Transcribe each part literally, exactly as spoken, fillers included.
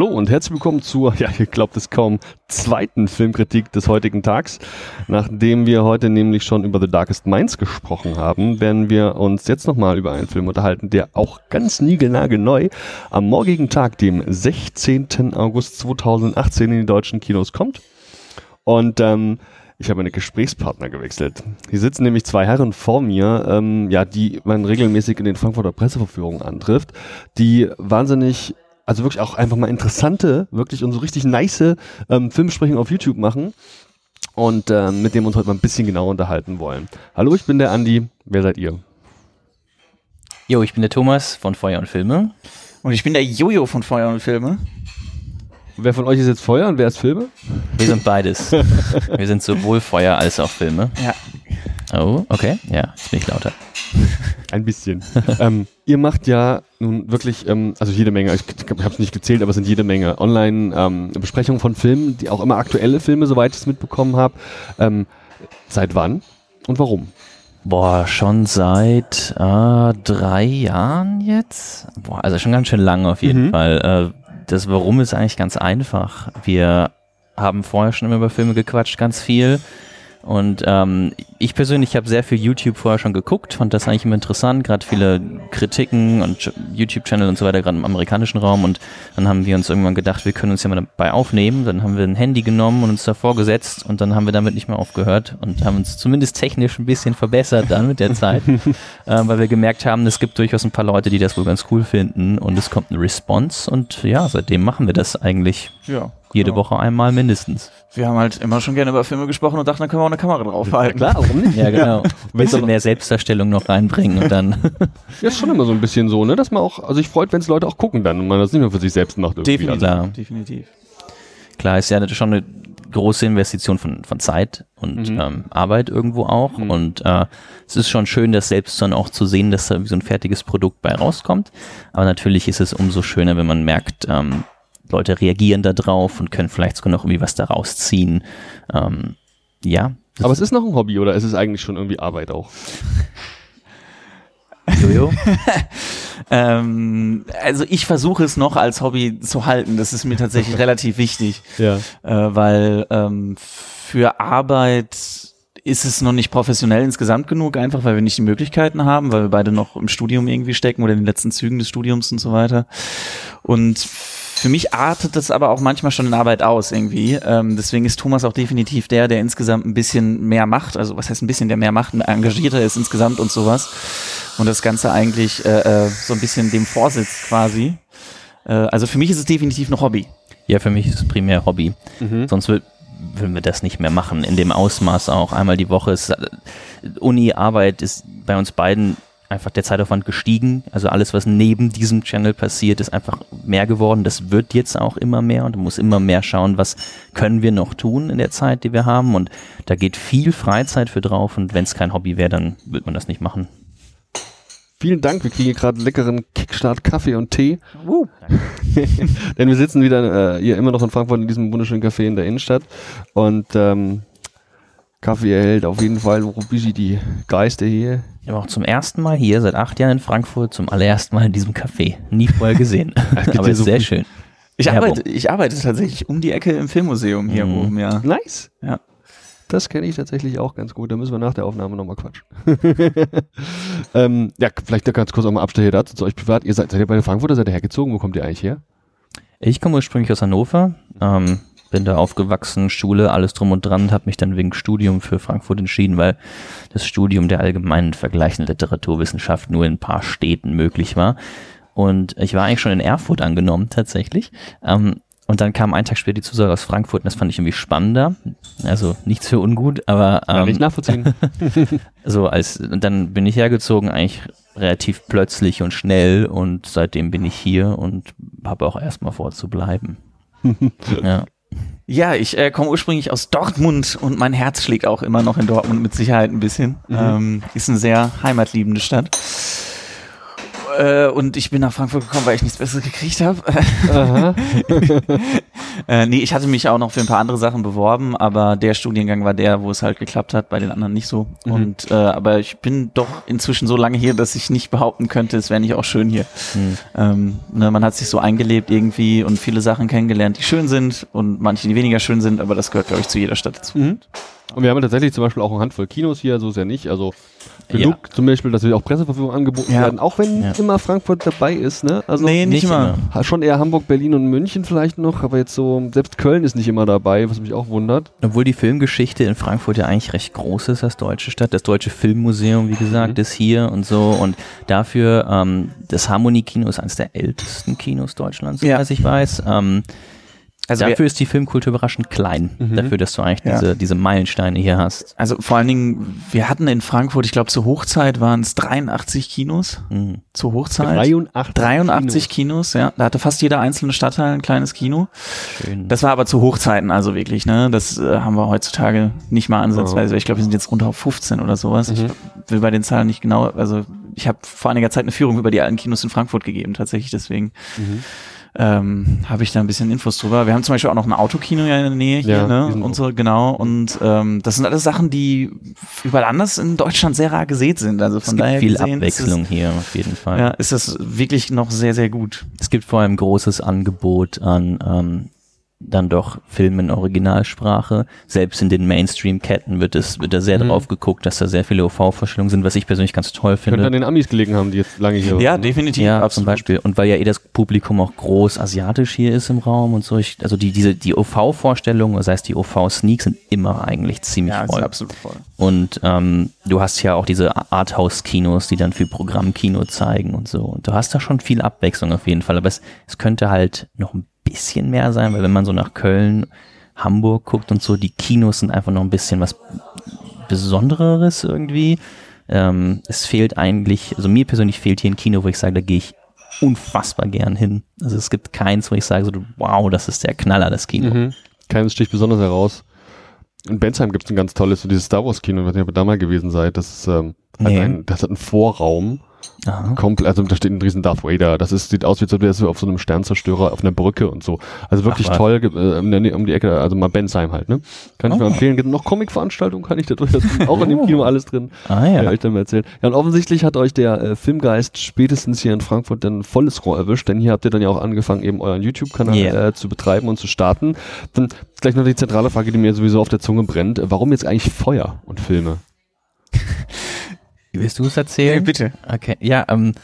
Hallo und herzlich willkommen zur, ja, ihr glaubt es kaum, zweiten Filmkritik des heutigen Tags. Nachdem wir heute nämlich schon über The Darkest Minds gesprochen haben, werden wir uns jetzt nochmal über einen Film unterhalten, der auch ganz niegelnagelneu am morgigen Tag, dem sechzehnten August zweitausendachtzehn in die deutschen Kinos kommt. Und ähm, ich habe eine Gesprächspartner gewechselt. Hier sitzen nämlich zwei Herren vor mir, ähm, ja, die man regelmäßig in den Frankfurter Presseverführungen antrifft, die wahnsinnig, also wirklich auch einfach mal interessante, wirklich und so richtig nice ähm, Filmbesprechungen auf YouTube machen und ähm, mit dem wir uns heute mal ein bisschen genauer unterhalten wollen. Hallo, ich bin der Andi. Wer seid ihr? Jo, ich bin der Thomas von Feuer und Filme. Und ich bin der Jojo von Feuer und Filme. Wer von euch ist jetzt Feuer und wer ist Filme? Wir sind beides. Wir sind sowohl Feuer als auch Filme. Ja. Oh, okay. Ja, jetzt bin ich lauter. Ein bisschen. ähm, ihr macht ja nun wirklich, ähm, also jede Menge, ich, ich habe es nicht gezählt, aber es sind jede Menge Online-Besprechungen ähm, von Filmen, die auch immer aktuelle Filme, soweit ich es mitbekommen habe. Ähm, seit wann und warum? Boah, schon seit äh, drei Jahren jetzt? Boah, also schon ganz schön lang auf jeden mhm. Fall. Äh, das Warum ist eigentlich ganz einfach. Wir haben vorher schon immer über Filme gequatscht, ganz viel. Und ähm, ich persönlich habe sehr viel YouTube vorher schon geguckt, fand das eigentlich immer interessant, gerade viele Kritiken und YouTube-Channel und so weiter, gerade im amerikanischen Raum. Und dann haben wir uns irgendwann gedacht, wir können uns ja mal dabei aufnehmen. Dann haben wir ein Handy genommen und uns davor gesetzt und dann haben wir damit nicht mehr aufgehört und haben uns zumindest technisch ein bisschen verbessert dann mit der Zeit, äh, weil wir gemerkt haben, es gibt durchaus ein paar Leute, die das wohl ganz cool finden und es kommt eine Response und ja, seitdem machen wir das eigentlich ja, jede genau. Woche einmal mindestens. Wir haben halt immer schon gerne über Filme gesprochen und dachten, dann können wir auch eine Kamera draufhalten. Ja, klar, warum nicht? Ja, genau. Ein bisschen mehr Selbstdarstellung noch reinbringen und dann. Ja, ist schon immer so ein bisschen so, ne, dass man auch, also ich freut, wenn es Leute auch gucken dann und man das nicht mehr für sich selbst macht. Definitiv, klar. definitiv. Klar, ist ja schon eine große Investition von, von Zeit und mhm. ähm, Arbeit irgendwo auch mhm. und äh, es ist schon schön, das selbst dann auch zu sehen, dass da so ein fertiges Produkt bei rauskommt, aber natürlich ist es umso schöner, wenn man merkt, ähm, Leute reagieren da drauf und können vielleicht sogar noch irgendwie was da rausziehen. Ähm, ja. Aber es ist noch ein Hobby oder ist es eigentlich schon irgendwie Arbeit auch? Jojo? ähm, also ich versuche es noch als Hobby zu halten. Das ist mir tatsächlich relativ wichtig. Ja. Äh, weil ähm, für Arbeit ist es noch nicht professionell insgesamt genug, einfach weil wir nicht die Möglichkeiten haben, weil wir beide noch im Studium irgendwie stecken oder in den letzten Zügen des Studiums und so weiter. Und für mich artet das aber auch manchmal schon in Arbeit aus irgendwie. Ähm, deswegen ist Thomas auch definitiv der, der insgesamt ein bisschen mehr macht. Also was heißt ein bisschen, der mehr macht, engagierter ist insgesamt und sowas. Und das Ganze eigentlich äh, so ein bisschen dem vorsitzt quasi. Äh, also für mich ist es definitiv noch Hobby. Ja, für mich ist es primär Hobby. Mhm. Sonst will, würden wir das nicht mehr machen. In dem Ausmaß auch. Einmal die Woche ist Uni, Arbeit ist bei uns beiden einfach der Zeitaufwand gestiegen. Also alles, was neben diesem Channel passiert, ist einfach mehr geworden. Das wird jetzt auch immer mehr und du musst immer mehr schauen, was können wir noch tun in der Zeit, die wir haben. Und da geht viel Freizeit für drauf und wenn es kein Hobby wäre, dann würde man das nicht machen. Vielen Dank, wir kriegen hier gerade leckeren Kickstart-Kaffee und Tee. Uh. Denn wir sitzen wieder äh, hier immer noch in Frankfurt in diesem wunderschönen Café in der Innenstadt und ähm, Kaffee erhält auf jeden Fall Rubisi die Geister hier. Ich war auch zum ersten Mal hier, seit acht Jahren in Frankfurt, zum allerersten Mal in diesem Café. Nie vorher gesehen. Aber ist so sehr schön. Ich arbeite, ich arbeite tatsächlich um die Ecke im Filmmuseum hier mhm. oben, ja. Nice. Ja. Das kenne ich tatsächlich auch ganz gut. Da müssen wir nach der Aufnahme nochmal quatschen. ähm, ja, vielleicht ganz kurz auch mal Abstecher dazu zu euch privat. Ihr seid, seid ihr bei der Frankfurter, seid ihr hergezogen? Wo kommt ihr eigentlich her? Ich komme ursprünglich aus Hannover. Ähm, bin da aufgewachsen, Schule, alles drum und dran, habe mich dann wegen Studium für Frankfurt entschieden, weil das Studium der allgemeinen vergleichenden Literaturwissenschaft nur in ein paar Städten möglich war. Und ich war eigentlich schon in Erfurt angenommen, tatsächlich. Ähm, und dann kam ein Tag später die Zusage aus Frankfurt und das fand ich irgendwie spannender. Also nichts für ungut, aber ähm, kann ich nachvollziehen. so als und dann bin ich hergezogen, eigentlich relativ plötzlich und schnell und seitdem bin ich hier und habe auch erstmal vor zu bleiben. Ja. Ja, ich äh, komme ursprünglich aus Dortmund und mein Herz schlägt auch immer noch in Dortmund mit Sicherheit ein bisschen. Mhm. Ähm, ist eine sehr heimatliebende Stadt. Äh, und ich bin nach Frankfurt gekommen, weil ich nichts Besseres gekriegt habe. Äh, nee, ich hatte mich auch noch für ein paar andere Sachen beworben, aber der Studiengang war der, wo es halt geklappt hat, bei den anderen nicht so. Mhm. Und äh, aber ich bin doch inzwischen so lange hier, dass ich nicht behaupten könnte, es wäre nicht auch schön hier. Mhm. Ähm, ne, man hat sich so eingelebt irgendwie und viele Sachen kennengelernt, die schön sind und manche, die weniger schön sind, aber das gehört, glaube ich, zu jeder Stadt dazu. Mhm. Und wir haben tatsächlich zum Beispiel auch eine Handvoll Kinos hier, so ist ja nicht. Also genug ja. zum Beispiel, dass wir auch Presseverfügung angeboten ja. werden, auch wenn ja. immer Frankfurt dabei ist. Ne? Also nee, nicht, nicht immer. immer. Schon eher Hamburg, Berlin und München vielleicht noch, aber jetzt so, selbst Köln ist nicht immer dabei, was mich auch wundert. Obwohl die Filmgeschichte in Frankfurt ja eigentlich recht groß ist als deutsche Stadt. Das Deutsche Filmmuseum, wie gesagt, mhm. ist hier und so. Und dafür, ähm, das Harmonie-Kino ist eines der ältesten Kinos Deutschlands, ja. als ich weiß. Ähm, Also dafür ist die Filmkultur überraschend klein, mhm. dafür, dass du eigentlich ja. diese, diese Meilensteine hier hast. Also vor allen Dingen, wir hatten in Frankfurt, ich glaube zur Hochzeit waren es dreiundachtzig Kinos, mhm. zur Hochzeit. dreiundachtzig, dreiundachtzig Kinos. Kinos, ja. Da hatte fast jeder einzelne Stadtteil ein kleines Kino. Schön. Das war aber zu Hochzeiten also wirklich, ne. Das äh, haben wir heutzutage nicht mal ansatzweise. Oh. Ich glaube, wir sind jetzt runter auf fünfzehn oder sowas. Mhm. Ich will bei den Zahlen nicht genau, also ich habe vor einiger Zeit eine Führung über die alten Kinos in Frankfurt gegeben, tatsächlich, deswegen. Mhm. Ähm, habe ich da ein bisschen Infos drüber. Wir haben zum Beispiel auch noch ein Autokino ja in der Nähe hier, ja, ne? Und so, genau. Und ähm, das sind alles Sachen, die überall anders in Deutschland sehr rar gesät sind. Also von es gibt daher viel gesehen, Abwechslung es, hier auf jeden Fall. Ja, ist das wirklich noch sehr, sehr gut. Es gibt vor allem großes Angebot an ähm, dann doch Filme in Originalsprache. Selbst in den Mainstream-Ketten wird es wird da sehr mhm. drauf geguckt, dass da sehr viele O V-Vorstellungen sind, was ich persönlich ganz toll finde. Könnte an den Amis gelegen haben, die jetzt lange hier Ja, definitiv. Ja, absolut. Zum Beispiel. Und weil ja eh das Publikum auch groß asiatisch hier ist im Raum und so. Ich, also die diese die O V-Vorstellungen, das heißt die O V-Sneaks sind immer eigentlich ziemlich ja, voll. Ja, absolut voll. Und ähm, du hast ja auch diese Arthouse-Kinos, die dann für Programmkino zeigen und so. Und du hast da schon viel Abwechslung auf jeden Fall. Aber es, es könnte halt noch ein bisschen mehr sein, weil wenn man so nach Köln, Hamburg guckt und so, die Kinos sind einfach noch ein bisschen was Besonderes irgendwie. Ähm, es fehlt eigentlich, also mir persönlich fehlt hier ein Kino, wo ich sage, da gehe ich unfassbar gern hin. Also es gibt keins, wo ich sage, so, wow, das ist der Knaller, das Kino. Mhm. Keines sticht besonders heraus. In Bensheim gibt es ein ganz tolles, so dieses Star Wars Kino, ich weiß nicht, ob ihr da mal gewesen seid, das ist, ähm, nee. ein, das hat einen Vorraum. Komplett, also da steht ein riesen Darth Vader. Das ist, sieht aus, wie als wäre auf so einem Sternzerstörer auf einer Brücke und so. Also wirklich Ach, toll, äh, um, die, um die Ecke, also mal Bensheim halt, ne? Kann ich oh. mir empfehlen. Gibt noch Comic-Veranstaltungen, kann ich da durchaus auch in dem Kino alles drin. Ah ja. Ja, ich dann mal erzählen. Ja, und offensichtlich hat euch der äh, Filmgeist spätestens hier in Frankfurt dann volles Rohr erwischt, denn hier habt ihr dann ja auch angefangen, eben euren YouTube-Kanal yeah. äh, zu betreiben und zu starten. Dann gleich noch die zentrale Frage, die mir sowieso auf der Zunge brennt. Warum jetzt eigentlich Feuer und Filme? Willst du es erzählen? Ja, bitte. Okay, ja, ähm,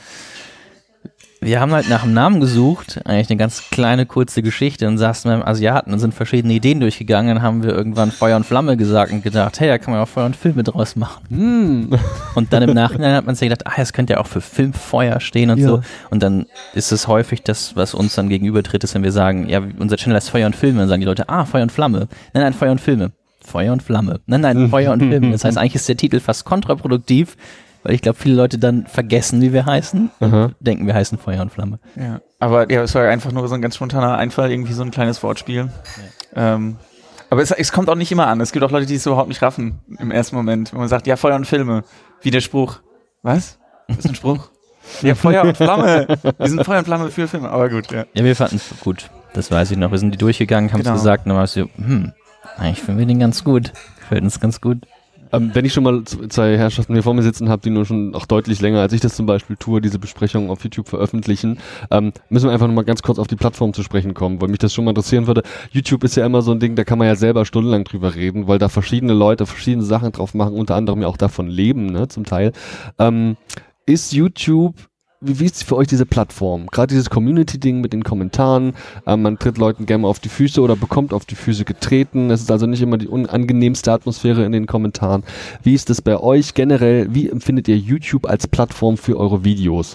wir haben halt nach einem Namen gesucht, eigentlich eine ganz kleine, kurze Geschichte und saßen beim Asiaten und sind verschiedene Ideen durchgegangen, dann haben wir irgendwann Feuer und Flamme gesagt und gedacht, hey, da kann man auch Feuer und Filme draus machen. Mm. Und dann im Nachhinein hat man sich gedacht, ah, das könnte ja auch für Filmfeuer stehen und ja. so. Und dann ist es häufig das, was uns dann gegenübertritt, ist, wenn wir sagen, ja, unser Channel heißt Feuer und Filme, dann sagen die Leute, ah, Feuer und Flamme. Nein, nein, Feuer und Filme. Feuer und Flamme. Nein, nein, Feuer und Filme. Das heißt, eigentlich ist der Titel fast kontraproduktiv, weil ich glaube, viele Leute dann vergessen, wie wir heißen und Aha. denken, wir heißen Feuer und Flamme. Ja, aber ja, es war einfach nur so ein ganz spontaner Einfall, irgendwie so ein kleines Wortspiel. Ja. Ähm, aber es, es kommt auch nicht immer an. Es gibt auch Leute, die es überhaupt nicht raffen im ersten Moment. Wenn man sagt, ja, Feuer und Filme. Wie der Spruch. Was? Was ist ein Spruch? Ja, Feuer und Flamme. Wir sind Feuer und Flamme für Filme. Aber gut, ja. Ja, wir fanden es gut. Das weiß ich noch. Wir sind die durchgegangen, haben es genau. gesagt und dann war es so, hm, eigentlich finden wir den ganz gut. Gefällt uns ganz gut. Ähm, wenn ich schon mal zwei Herrschaften hier vor mir sitzen habe, die nur schon auch deutlich länger, als ich das zum Beispiel tue, diese Besprechungen auf YouTube veröffentlichen, ähm, müssen wir einfach nochmal ganz kurz auf die Plattform zu sprechen kommen, weil mich das schon mal interessieren würde. YouTube ist ja immer so ein Ding, da kann man ja selber stundenlang drüber reden, weil da verschiedene Leute verschiedene Sachen drauf machen, unter anderem ja auch davon leben, ne, zum Teil. Ähm, ist YouTube Wie, wie ist für euch diese Plattform? Gerade dieses Community-Ding mit den Kommentaren, äh, man tritt Leuten gerne mal auf die Füße oder bekommt auf die Füße getreten. Es ist also nicht immer die unangenehmste Atmosphäre in den Kommentaren. Wie ist das bei euch generell? Wie empfindet ihr YouTube als Plattform für eure Videos?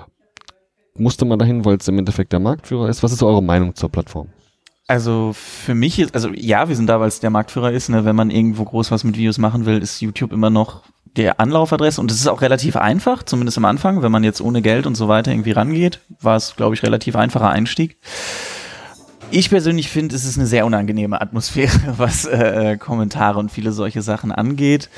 Musste man dahin, weil es im Endeffekt der Marktführer ist? Was ist eure Meinung zur Plattform? Also für mich ist, also ja, wir sind da, weil es der Marktführer ist. Ne? Wenn man irgendwo groß was mit Videos machen will, ist YouTube immer noch der Anlaufadresse und es ist auch relativ einfach, zumindest am Anfang, wenn man jetzt ohne Geld und so weiter irgendwie rangeht, war es, glaube ich, relativ einfacher Einstieg. Ich persönlich finde, es ist eine sehr unangenehme Atmosphäre, was äh, Kommentare und viele solche Sachen angeht.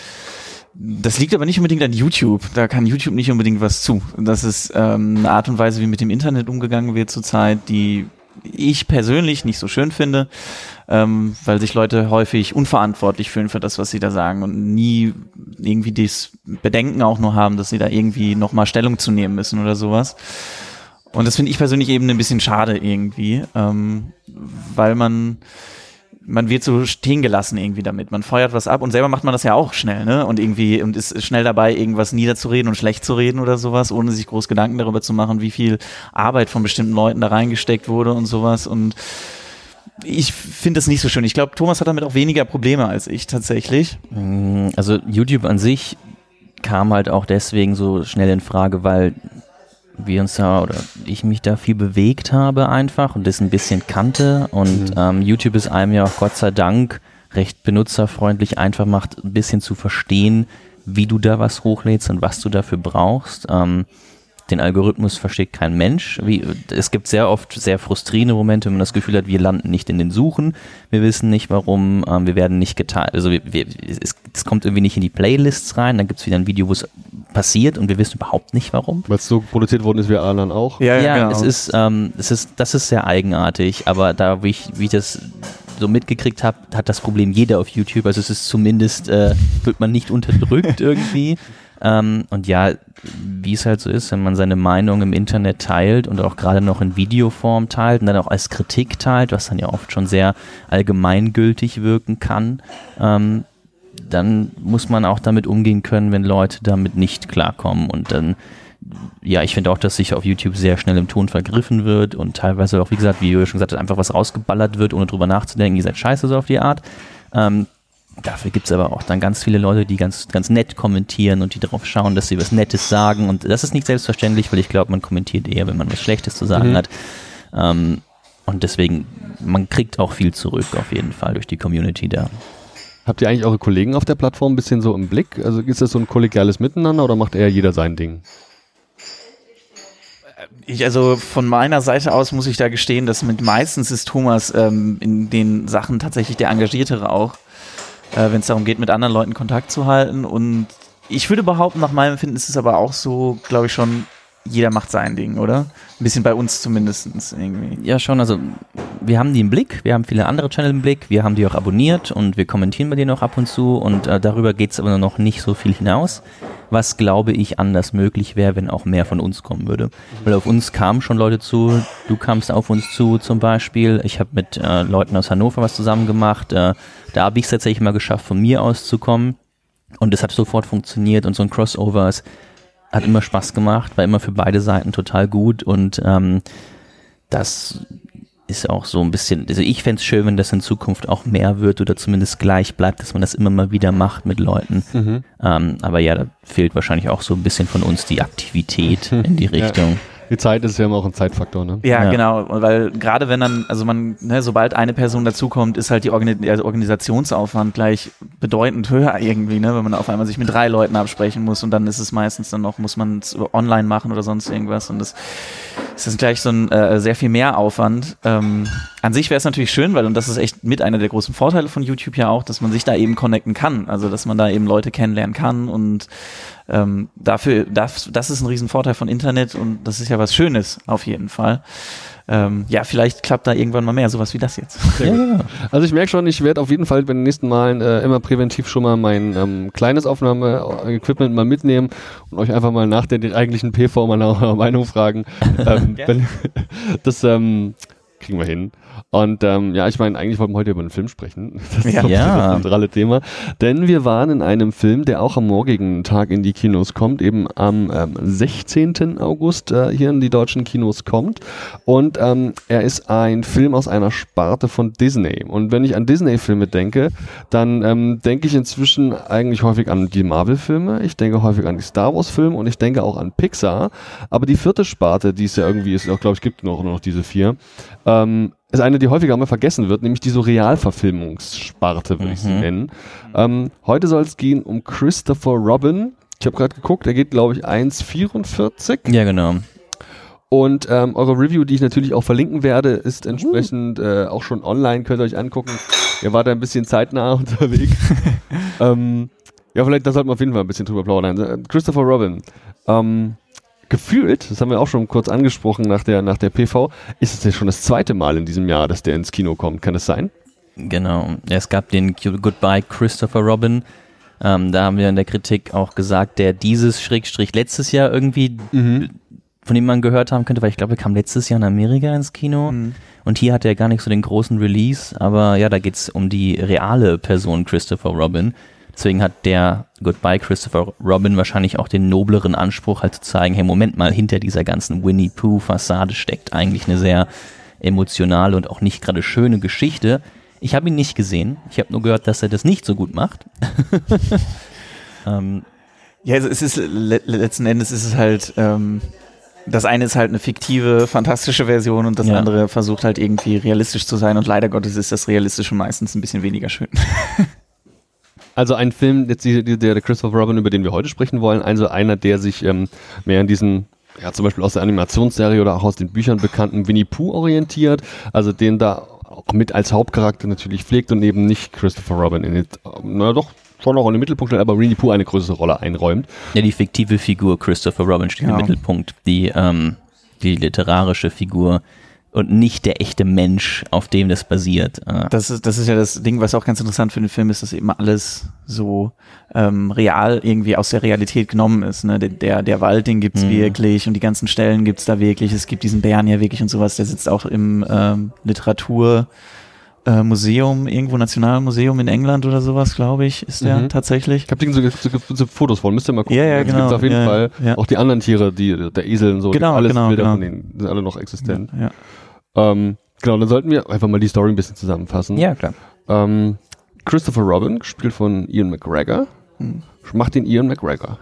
Das liegt aber nicht unbedingt an YouTube. Da kann YouTube nicht unbedingt was zu. Das ist ähm, eine Art und Weise, wie mit dem Internet umgegangen wird zurzeit, die ich persönlich nicht so schön finde, ähm, weil sich Leute häufig unverantwortlich fühlen für das, was sie da sagen und nie irgendwie das Bedenken auch nur haben, dass sie da irgendwie nochmal Stellung zu nehmen müssen oder sowas. Und das finde ich persönlich eben ein bisschen schade irgendwie, ähm, weil man man wird so stehen gelassen irgendwie damit. Man feuert was ab und selber macht man das ja auch schnell, ne? Und irgendwie und ist schnell dabei, irgendwas niederzureden und schlecht zu reden oder sowas, ohne sich groß Gedanken darüber zu machen, wie viel Arbeit von bestimmten Leuten da reingesteckt wurde und sowas. Und ich finde das nicht so schön. Ich glaube, Thomas hat damit auch weniger Probleme als ich tatsächlich. Also YouTube an sich kam halt auch deswegen so schnell in Frage, weil wir uns da oder ich mich da viel bewegt habe einfach und das ein bisschen kannte und mhm. ähm, YouTube ist einem ja auch Gott sei Dank recht benutzerfreundlich einfach macht, ein bisschen zu verstehen, wie du da was hochlädst und was du dafür brauchst. Ähm, den Algorithmus versteht kein Mensch. Wie, es gibt sehr oft sehr frustrierende Momente, wenn man das Gefühl hat, wir landen nicht in den Suchen, wir wissen nicht warum, ähm, wir werden nicht geteilt, also wir, wir, es, es kommt irgendwie nicht in die Playlists rein, dann gibt es wieder ein Video, wo es passiert und wir wissen überhaupt nicht warum. Weil es so produziert worden ist wie anderen auch. Ja, ja, genau. es ist, ähm, es ist, das ist sehr eigenartig, aber da, wie ich, wie ich das so mitgekriegt habe, hat das Problem jeder auf YouTube, also es ist zumindest, äh, wird man nicht unterdrückt irgendwie. Ähm, und ja, wie es halt so ist, wenn man seine Meinung im Internet teilt und auch gerade noch in Videoform teilt und dann auch als Kritik teilt, was dann ja oft schon sehr allgemeingültig wirken kann, ähm, dann muss man auch damit umgehen können, wenn Leute damit nicht klarkommen und dann, ja, ich finde auch, dass sich auf YouTube sehr schnell im Ton vergriffen wird und teilweise auch, wie gesagt, wie ihr schon gesagt habt, einfach was rausgeballert wird, ohne drüber nachzudenken, ihr seid scheiße so auf die Art. Ähm, Dafür gibt es aber auch dann ganz viele Leute, die ganz, ganz nett kommentieren und die darauf schauen, dass sie was Nettes sagen. Und das ist nicht selbstverständlich, weil ich glaube, man kommentiert eher, wenn man was Schlechtes zu sagen mhm. hat. Ähm, und deswegen, man kriegt auch viel zurück auf jeden Fall durch die Community da. Habt ihr eigentlich eure Kollegen auf der Plattform ein bisschen so im Blick? Also ist das so ein kollegiales Miteinander oder macht eher jeder sein Ding? Ich, also von meiner Seite aus muss ich da gestehen, dass mit meistens ist Thomas ähm, in den Sachen tatsächlich der Engagiertere auch. Äh, wenn es darum geht, mit anderen Leuten Kontakt zu halten. Und ich würde behaupten, nach meinem Empfinden ist es aber auch so, glaube ich schon, jeder macht sein Ding, oder? Ein bisschen bei uns zumindest irgendwie. Ja, schon. Also wir haben die im Blick, wir haben viele andere Channel im Blick, wir haben die auch abonniert und wir kommentieren bei denen auch ab und zu und äh, darüber geht es aber noch nicht so viel hinaus, was, glaube ich, anders möglich wäre, wenn auch mehr von uns kommen würde. Weil auf uns kamen schon Leute zu, du kamst auf uns zu zum Beispiel, ich habe mit äh, Leuten aus Hannover was zusammen gemacht, äh, da habe ich es tatsächlich mal geschafft, von mir aus zu kommen und es hat sofort funktioniert und so ein Crossover ist, hat immer Spaß gemacht, war immer für beide Seiten total gut und ähm, das ist auch so ein bisschen, also ich fände es schön, wenn das in Zukunft auch mehr wird oder zumindest gleich bleibt, dass man das immer mal wieder macht mit Leuten. Mhm. Ähm, aber ja, da fehlt wahrscheinlich auch so ein bisschen von uns die Aktivität in die Richtung. Ja. Die Zeit ist ja immer auch ein Zeitfaktor, ne? Ja, ja. Genau, weil gerade wenn dann, also man, ne, sobald eine Person dazukommt, ist halt die Organi- der Organisationsaufwand gleich bedeutend höher irgendwie, ne, wenn man auf einmal sich mit drei Leuten absprechen muss und dann ist es meistens dann noch, muss man es online machen oder sonst irgendwas und das, das ist gleich so ein äh, sehr viel mehr Aufwand. Ähm, an sich wäre es natürlich schön, weil, und das ist echt mit einer der großen Vorteile von YouTube ja auch, dass man sich da eben connecten kann, also dass man da eben Leute kennenlernen kann und Ähm, dafür, das, das ist ein Riesenvorteil von Internet und das ist ja was Schönes auf jeden Fall. Ähm, ja, vielleicht klappt da irgendwann mal mehr, sowas wie das jetzt. Ja, ja. Also ich merke schon, ich werde auf jeden Fall bei den nächsten Malen äh, immer präventiv schon mal mein ähm, kleines Aufnahme-Equipment mal mitnehmen und euch einfach mal nach der eigentlichen P V mal nach eurer Meinung fragen. ähm, wenn, das ähm, kriegen wir hin. Und ähm, ja, ich meine, eigentlich wollten wir heute über einen Film sprechen. Das ist ja. doch Ja. das zentrale Thema. Denn wir waren in einem Film, der auch am morgigen Tag in die Kinos kommt, eben am ähm, sechzehnten August äh, hier in die deutschen Kinos kommt. Und ähm, er ist ein Film aus einer Sparte von Disney. Und wenn ich an Disney-Filme denke, dann ähm, denke ich inzwischen eigentlich häufig an die Marvel-Filme, ich denke häufig an die Star Wars-Filme und ich denke auch an Pixar. Aber die vierte Sparte, die es ja irgendwie ist, auch glaube ich, gibt noch, noch diese vier, ähm, ist eine, die häufiger mal vergessen wird, nämlich die so Realverfilmungssparte, würde mhm. ich sie nennen. Ähm, heute soll es gehen um Christopher Robin. Ich habe gerade geguckt, er geht, glaube ich, eins vierundvierzig. Ja, genau. Und ähm, eure Review, die ich natürlich auch verlinken werde, ist entsprechend äh, auch schon online, könnt ihr euch angucken. Ihr wart da ein bisschen zeitnah unterwegs. ähm, ja, vielleicht, da sollten wir auf jeden Fall ein bisschen drüber plaudern. Christopher Robin. Ähm, gefühlt, das haben wir auch schon kurz angesprochen nach der, nach der P V, ist es ja schon das zweite Mal in diesem Jahr, dass der ins Kino kommt. Kann das sein? Genau. Es gab den Goodbye Christopher Robin. Ähm, da haben wir in der Kritik auch gesagt, der dieses Schrägstrich letztes Jahr irgendwie, mhm. von dem man gehört haben könnte, weil ich glaube, er kam letztes Jahr in Amerika ins Kino. Mhm. Und hier hat er gar nicht so den großen Release. Aber ja, da geht es um die reale Person Christopher Robin. Deswegen hat der Goodbye Christopher Robin wahrscheinlich auch den nobleren Anspruch, halt zu zeigen, hey, Moment mal, hinter dieser ganzen Winnie-Pooh-Fassade steckt eigentlich eine sehr emotionale und auch nicht gerade schöne Geschichte. Ich habe ihn nicht gesehen. Ich habe nur gehört, dass er das nicht so gut macht. ähm, ja, also es ist le- letzten Endes ist es halt, ähm, das eine ist halt eine fiktive, fantastische Version und das ja. andere versucht halt irgendwie realistisch zu sein und leider Gottes ist das Realistische meistens ein bisschen weniger schön. Also ein Film, jetzt die, die, der Christopher Robin, über den wir heute sprechen wollen, also einer, der sich ähm, mehr in diesen, ja zum Beispiel aus der Animationsserie oder auch aus den Büchern bekannten Winnie Pooh orientiert, also den da auch mit als Hauptcharakter natürlich pflegt und eben nicht Christopher Robin in den, na doch, schon noch in den Mittelpunkt stellt, aber Winnie Pooh eine größere Rolle einräumt. Ja, die fiktive Figur Christopher Robin steht ja. im Mittelpunkt, die, ähm, die literarische Figur und nicht der echte Mensch, auf dem das basiert. Das ist, das ist ja das Ding, was auch ganz interessant für den Film ist, dass eben alles so ähm, real irgendwie aus der Realität genommen ist. Ne? Der, der, der Wald, den gibt's mhm. wirklich und die ganzen Stellen gibt's da wirklich. Es gibt diesen Bären ja wirklich und sowas. Der sitzt auch im ähm, Literaturmuseum, äh, irgendwo Nationalmuseum in England oder sowas, glaube ich, ist der mhm. tatsächlich. Ich habe so, so, so Fotos von, müsst ihr mal gucken. Ja, ja, genau. Es gibt auf jeden ja, Fall ja. auch die anderen Tiere, die, der Esel und so, genau, alles genau, Bilder genau. von denen sind alle noch existent. Ja, ja. Ähm, genau, dann sollten wir einfach mal die Story ein bisschen zusammenfassen. Ja, klar. Ähm, Christopher Robin, gespielt von Ian McGregor. Hm. Macht den Ian McGregor.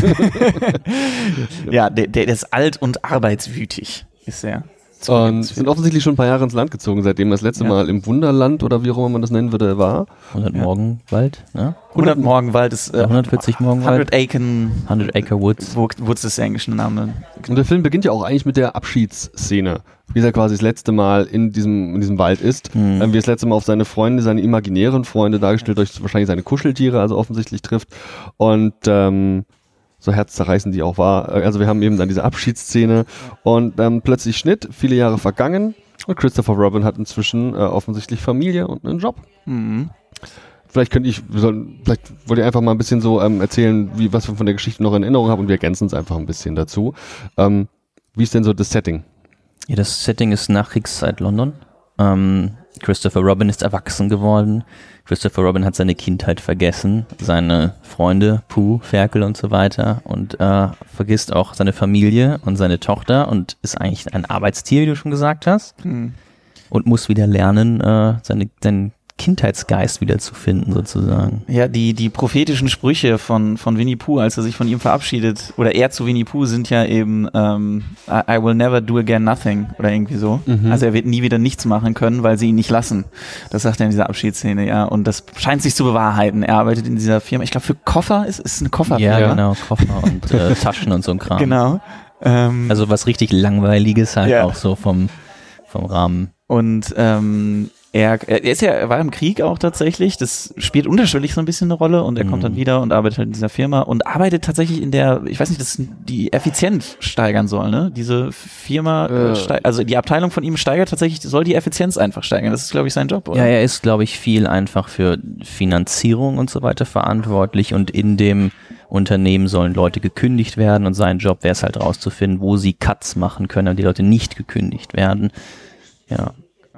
ja, der, der ist alt und arbeitswütig, ist er. Und sind offensichtlich schon ein paar Jahre ins Land gezogen, seitdem er das letzte ja. Mal im Wunderland oder wie auch immer man das nennen würde, war. hundert ja. Morgenwald, ne? hundert Morgenwald ist äh, hundertvierzig Morgenwald. hundert Acre, hundert Acre Woods. Woods ist der englische Name. Und der Film beginnt ja auch eigentlich mit der Abschiedsszene, wie er quasi das letzte Mal in diesem, in diesem Wald ist. Mhm. Ähm, wie er das letzte Mal auf seine Freunde, seine imaginären Freunde, dargestellt durch wahrscheinlich seine Kuscheltiere, also offensichtlich trifft. Und ähm, so herzzerreißend die auch war. Also wir haben eben dann diese Abschiedsszene und ähm, plötzlich Schnitt, viele Jahre vergangen und Christopher Robin hat inzwischen äh, offensichtlich Familie und einen Job. Mhm. Vielleicht könnte ich, wir sollen, vielleicht wollt ihr einfach mal ein bisschen so ähm, erzählen, wie, was wir von der Geschichte noch in Erinnerung haben und wir ergänzen es einfach ein bisschen dazu. Ähm, wie ist denn so das Setting? Ja, das Setting ist Nachkriegszeit London. Ähm, Christopher Robin ist erwachsen geworden. Christopher Robin hat seine Kindheit vergessen, seine Freunde, Pooh, Ferkel und so weiter und äh, vergisst auch seine Familie und seine Tochter und ist eigentlich ein Arbeitstier, wie du schon gesagt hast, hm. und muss wieder lernen, äh, seine, seinen Kindheitsgeist wieder zu finden, sozusagen. Ja, die, die prophetischen Sprüche von, von Winnie Pooh, als er sich von ihm verabschiedet, oder er zu Winnie Pooh, sind ja eben ähm, I, I will never do again nothing oder irgendwie so. Mhm. Also er wird nie wieder nichts machen können, weil sie ihn nicht lassen. Das sagt er in dieser Abschiedsszene, ja. Und das scheint sich zu bewahrheiten. Er arbeitet in dieser Firma, ich glaube für Koffer, ist es eine Kofferfirma? Ja, genau, Koffer und äh, Taschen und so ein Kram. Genau. Ähm, also was richtig Langweiliges halt ja. auch so vom, vom Rahmen. Und ähm, Er, er ist ja, er war im Krieg auch tatsächlich, das spielt unterschwellig so ein bisschen eine Rolle und er mhm. kommt dann wieder und arbeitet halt in dieser Firma und arbeitet tatsächlich in der, ich weiß nicht, das die Effizienz steigern soll, ne? Diese Firma, äh. steig, also die Abteilung von ihm steigert tatsächlich, soll die Effizienz einfach steigern, das ist glaube ich sein Job, oder? Ja, er ist glaube ich viel einfach für Finanzierung und so weiter verantwortlich und in dem Unternehmen sollen Leute gekündigt werden und sein Job wäre es halt rauszufinden, wo sie Cuts machen können, damit die Leute nicht gekündigt werden, ja.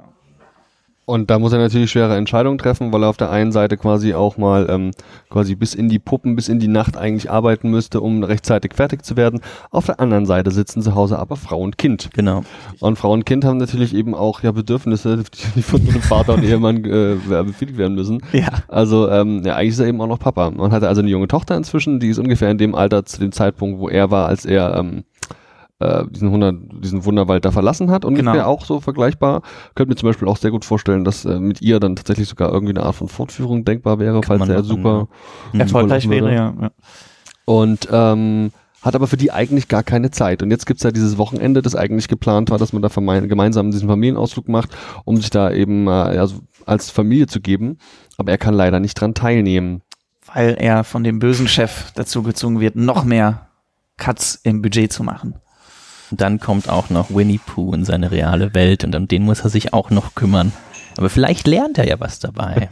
Und da muss er natürlich schwere Entscheidungen treffen, weil er auf der einen Seite quasi auch mal ähm, quasi bis in die Puppen, bis in die Nacht eigentlich arbeiten müsste, um rechtzeitig fertig zu werden. Auf der anderen Seite sitzen zu Hause aber Frau und Kind. Genau. Und Frau und Kind haben natürlich eben auch ja Bedürfnisse, die von einem Vater und Ehemann äh, befriedigt werden müssen. Ja. Also ähm, ja, eigentlich ist er eben auch noch Papa. Man hat also eine junge Tochter inzwischen, die ist ungefähr in dem Alter zu dem Zeitpunkt, wo er war, als er ähm, diesen, hundert, diesen Wunderwald da verlassen hat, ungefähr genau. auch so vergleichbar. Könnte mir zum Beispiel auch sehr gut vorstellen, dass äh, mit ihr dann tatsächlich sogar irgendwie eine Art von Fortführung denkbar wäre, Kann falls er super ja. erfolgreich wäre, ja. ja. Und ähm, hat aber für die eigentlich gar keine Zeit. Und jetzt gibt's ja dieses Wochenende, das eigentlich geplant war, dass man da verme- gemeinsam diesen Familienausflug macht, um sich da eben äh, ja, so als Familie zu geben. Aber er kann leider nicht dran teilnehmen. Weil er von dem bösen Chef dazu gezwungen wird, noch mehr Cuts im Budget zu machen. Dann kommt auch noch Winnie Pooh in seine reale Welt und um den muss er sich auch noch kümmern. Aber vielleicht lernt er ja was dabei.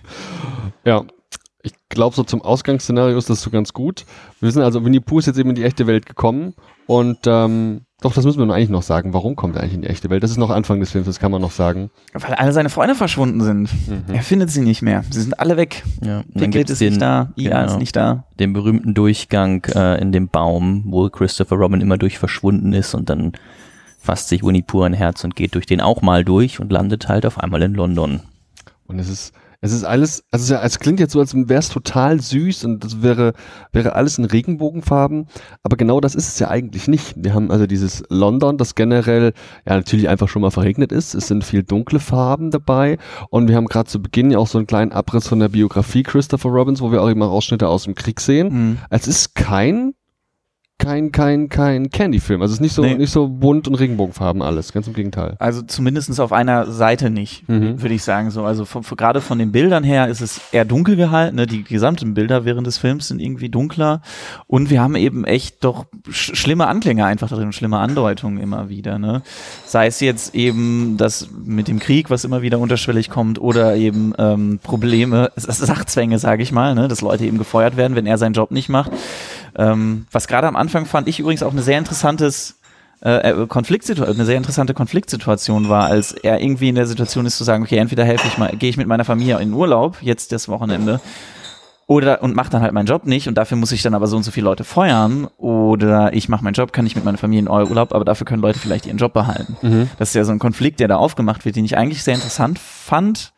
Ja, ich glaube, so zum Ausgangsszenario ist das so ganz gut. Wir wissen also, Winnie Pooh ist jetzt eben in die echte Welt gekommen und ähm, doch, das müssen wir nun eigentlich noch sagen. Warum kommt er eigentlich in die echte Welt? Das ist noch Anfang des Films, das kann man noch sagen. Weil alle seine Freunde verschwunden sind. Mhm. Er findet sie nicht mehr. Sie sind alle weg. Ja, Piglet ist den, nicht da, Ian genau, ist nicht da. Den berühmten Durchgang äh, in dem Baum, wo Christopher Robin immer durch verschwunden ist und dann fasst sich Winnie Pooh ein Herz und geht durch den auch mal durch und landet halt auf einmal in London. Und es ist Es ist alles, also es klingt jetzt so, als wäre es total süß und das wäre, wäre alles in Regenbogenfarben, aber genau das ist es ja eigentlich nicht. Wir haben also dieses London, das generell ja natürlich einfach schon mal verregnet ist. Es sind viel dunkle Farben dabei und wir haben gerade zu Beginn ja auch so einen kleinen Abriss von der Biografie Christopher Robins, wo wir auch immer Ausschnitte aus dem Krieg sehen. Mhm. Es ist kein kein, kein, kein Candy-Film. Also es ist nicht so, nee. nicht so bunt und Regenbogenfarben alles, ganz im Gegenteil. Also zumindest auf einer Seite nicht, mhm. würde ich sagen so. Also von, von, gerade von den Bildern her ist es eher dunkel gehalten, ne? Die gesamten Bilder während des Films sind irgendwie dunkler und wir haben eben echt doch sch- schlimme Anklänge einfach darin, schlimme Andeutungen immer wieder, ne? Sei es jetzt eben das mit dem Krieg, was immer wieder unterschwellig kommt oder eben ähm, Probleme, Sachzwänge, sage ich mal, ne? Dass Leute eben gefeuert werden, wenn er seinen Job nicht macht. Ähm, was gerade am Anfang fand ich übrigens auch eine sehr interessantes äh, Konfliktsituation, eine sehr interessante Konfliktsituation war, als er irgendwie in der Situation ist zu sagen, okay, entweder helfe ich mal, gehe ich mit meiner Familie in Urlaub, jetzt das Wochenende, oder und mache dann halt meinen Job nicht und dafür muss ich dann aber so und so viele Leute feuern, oder ich mache meinen Job, kann ich mit meiner Familie in Urlaub, aber dafür können Leute vielleicht ihren Job behalten. Mhm. Das ist ja so ein Konflikt, der da aufgemacht wird, den ich eigentlich sehr interessant fand.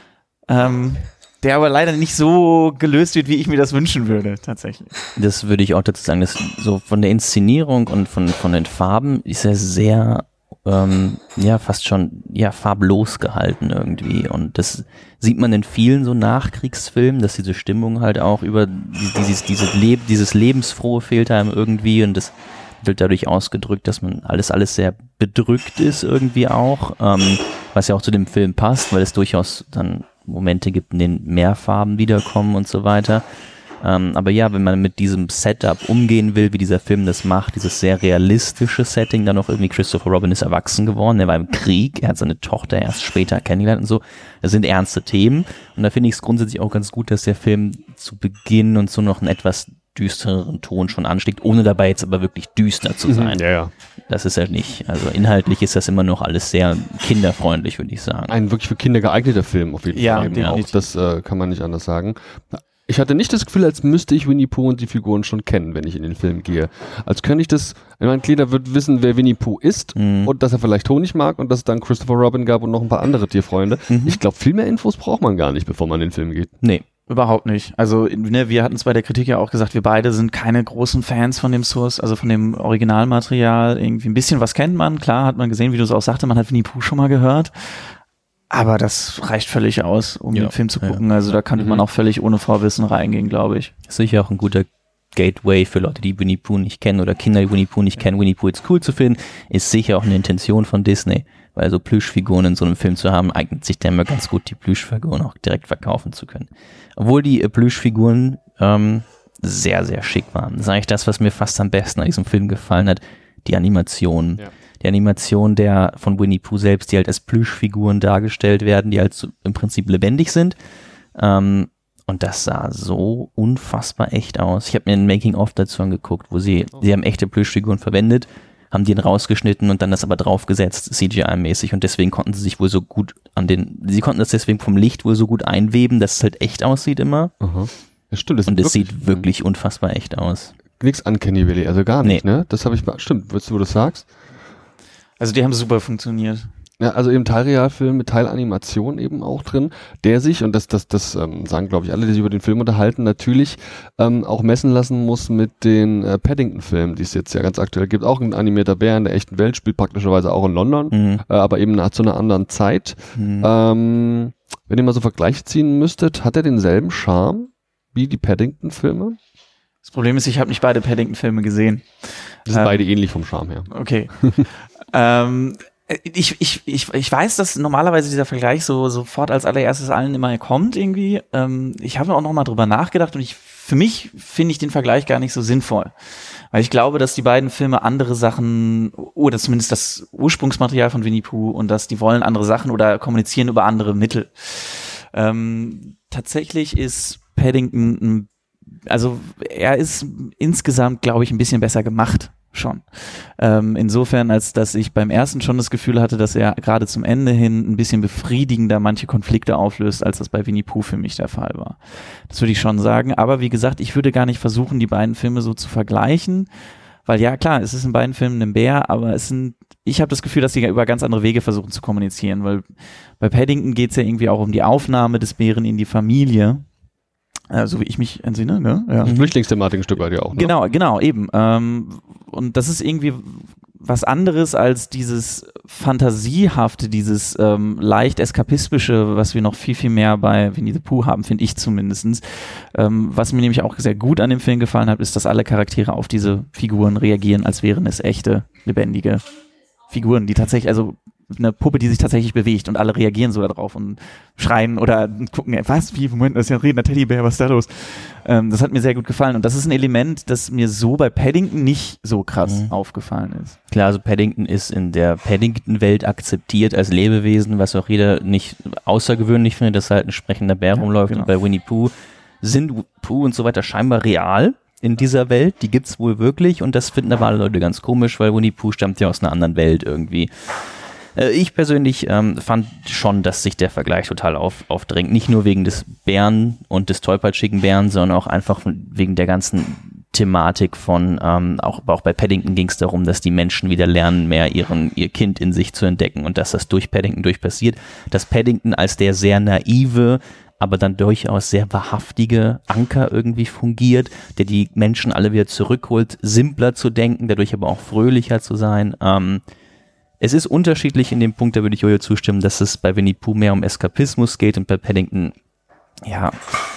Ähm, Der aber leider nicht so gelöst wird, wie ich mir das wünschen würde, tatsächlich. Das würde ich auch dazu sagen, dass so von der Inszenierung und von, von den Farben ist er sehr, ähm, ja, fast schon, ja, farblos gehalten irgendwie. Und das sieht man in vielen so Nachkriegsfilmen, dass diese Stimmung halt auch über dieses, dieses, Leb- dieses Lebensfrohe fehlt einem irgendwie und das wird dadurch ausgedrückt, dass man alles, alles sehr bedrückt ist irgendwie auch, ähm, was ja auch zu dem Film passt, weil es durchaus dann Momente gibt, in denen mehr Farben wiederkommen und so weiter. Ähm, aber ja, wenn man mit diesem Setup umgehen will, wie dieser Film das macht, dieses sehr realistische Setting, dann auch irgendwie Christopher Robin ist erwachsen geworden, er war im Krieg, er hat seine Tochter erst später kennengelernt und so. Das sind ernste Themen und da finde ich es grundsätzlich auch ganz gut, dass der Film zu Beginn und so noch einen etwas düstereren Ton schon anschlägt, ohne dabei jetzt aber wirklich düster zu sein. Ja, ja. Das ist halt nicht. Also inhaltlich ist das immer noch alles sehr kinderfreundlich, würde ich sagen. Ein wirklich für Kinder geeigneter Film auf jeden ja, Fall. Ja, auch das äh, kann man nicht anders sagen. Ich hatte nicht das Gefühl, als müsste ich Winnie Pooh und die Figuren schon kennen, wenn ich in den Film gehe. Als könnte ich das, mein Glieder wird wissen, wer Winnie Pooh ist mhm. und dass er vielleicht Honig mag und dass es dann Christopher Robin gab und noch ein paar andere Tierfreunde. Mhm. Ich glaube, viel mehr Infos braucht man gar nicht, bevor man in den Film geht. Nee. Überhaupt nicht. Also ne, wir hatten es bei der Kritik ja auch gesagt, wir beide sind keine großen Fans von dem Source, also von dem Originalmaterial. Irgendwie ein bisschen was kennt man, klar hat man gesehen, wie du es auch sagte, man hat Winnie Pooh schon mal gehört. Aber das reicht völlig aus, um ja, den Film zu gucken. Ja. Also da kann mhm. man auch völlig ohne Vorwissen reingehen, glaube ich. Das ist sicher auch ein guter Gateway für Leute, die Winnie Pooh nicht kennen oder Kinder, die Winnie Pooh nicht kennen, Winnie Pooh jetzt cool zu finden, ist sicher auch eine Intention von Disney. Weil so Plüschfiguren in so einem Film zu haben, eignet sich dann immer ganz gut, die Plüschfiguren auch direkt verkaufen zu können. Obwohl die äh, Plüschfiguren ähm, sehr, sehr schick waren. Das ist eigentlich das, was mir fast am besten an diesem Film gefallen hat. Die Animation. Ja. Die Animation der von Winnie Pooh selbst, die halt als Plüschfiguren dargestellt werden, die halt so im Prinzip lebendig sind. Ähm, und das sah so unfassbar echt aus. Ich habe mir ein Making-of dazu angeguckt, wo sie, oh. sie haben echte Plüschfiguren verwendet, haben den rausgeschnitten und dann das aber draufgesetzt, C G I-mäßig, und deswegen konnten sie sich wohl so gut an den, sie konnten das deswegen vom Licht wohl so gut einweben, dass es halt echt aussieht immer. Aha. Ja, stimmt. Das und es sieht wirklich unfassbar echt aus. Nix Uncanny Valley, also gar nicht, nee. Ne? Das habe ich, stimmt, weißt du, wo du das sagst? Also die haben super funktioniert. Ja, also eben Teilrealfilm mit Teilanimation eben auch drin, der sich, und das das das ähm, sagen glaube ich alle, die sich über den Film unterhalten, natürlich ähm, auch messen lassen muss mit den äh, Paddington-Filmen, die es jetzt ja ganz aktuell gibt. Auch ein animierter Bär in der echten Welt, spielt praktischerweise auch in London, mhm. äh, aber eben zu einer anderen Zeit. Mhm. Ähm, wenn ihr mal so Vergleiche ziehen müsstet, hat er denselben Charme wie die Paddington-Filme? Das Problem ist, ich habe nicht beide Paddington-Filme gesehen. Die sind ähm, beide ähnlich vom Charme her. Okay. ähm, Ich, ich, ich, ich weiß, dass normalerweise dieser Vergleich so sofort als allererstes allen immer kommt irgendwie. Ähm, ich habe auch noch mal drüber nachgedacht und ich für mich finde ich den Vergleich gar nicht so sinnvoll. Weil ich glaube, dass die beiden Filme andere Sachen, oder zumindest das Ursprungsmaterial von Winnie Pooh, und dass die wollen andere Sachen oder kommunizieren über andere Mittel. Ähm, tatsächlich ist Paddington, also er ist insgesamt, glaube ich, ein bisschen besser gemacht schon. Ähm, insofern, als dass ich beim ersten schon das Gefühl hatte, dass er gerade zum Ende hin ein bisschen befriedigender manche Konflikte auflöst, als das bei Winnie Pooh für mich der Fall war. Das würde ich schon sagen. Aber wie gesagt, ich würde gar nicht versuchen, die beiden Filme so zu vergleichen, weil ja, klar, es ist in beiden Filmen ein Bär, aber es sind, ich habe das Gefühl, dass sie über ganz andere Wege versuchen zu kommunizieren, weil bei Paddington geht es ja irgendwie auch um die Aufnahme des Bären in die Familie. Äh, so wie ich mich entsinne, ne? Ja. Flüchtlingsthematik ein Stück weit ja auch. Ne? Genau, genau, eben. Ähm, und das ist irgendwie was anderes als dieses Fantasiehafte, dieses ähm, leicht eskapistische, was wir noch viel, viel mehr bei Winnie the Pooh haben, finde ich zumindest. Ähm, was mir nämlich auch sehr gut an dem Film gefallen hat, ist, dass alle Charaktere auf diese Figuren reagieren, als wären es echte, lebendige Figuren, die tatsächlich, also eine Puppe, die sich tatsächlich bewegt und alle reagieren so darauf und schreien oder gucken, was, wie, Moment, das ist ja ein redender Teddybär, was ist da los? Ähm, das hat mir sehr gut gefallen und das ist ein Element, das mir so bei Paddington nicht so krass mhm. aufgefallen ist. Klar, also Paddington ist in der Paddington-Welt akzeptiert als Lebewesen, was auch jeder nicht außergewöhnlich findet, dass halt ein sprechender Bär ja, rumläuft genau. Und bei Winnie Pooh sind Pooh und so weiter scheinbar real in dieser Welt, die gibt's wohl wirklich und das finden aber alle Leute ganz komisch, weil Winnie Pooh stammt ja aus einer anderen Welt irgendwie. Ich persönlich ähm, fand schon, dass sich der Vergleich total auf, aufdrängt. Nicht nur wegen des Bären und des tollpatschigen Bären, sondern auch einfach wegen der ganzen Thematik von, ähm, auch, auch bei Paddington ging es darum, dass die Menschen wieder lernen, mehr ihren, ihr Kind in sich zu entdecken und dass das durch Paddington durch passiert. Dass Paddington als der sehr naive, aber dann durchaus sehr wahrhaftige Anker irgendwie fungiert, der die Menschen alle wieder zurückholt, simpler zu denken, dadurch aber auch fröhlicher zu sein. Ähm, Es ist unterschiedlich in dem Punkt, da würde ich Jojo zustimmen, dass es bei Winnie Pooh mehr um Eskapismus geht und bei Paddington, ja,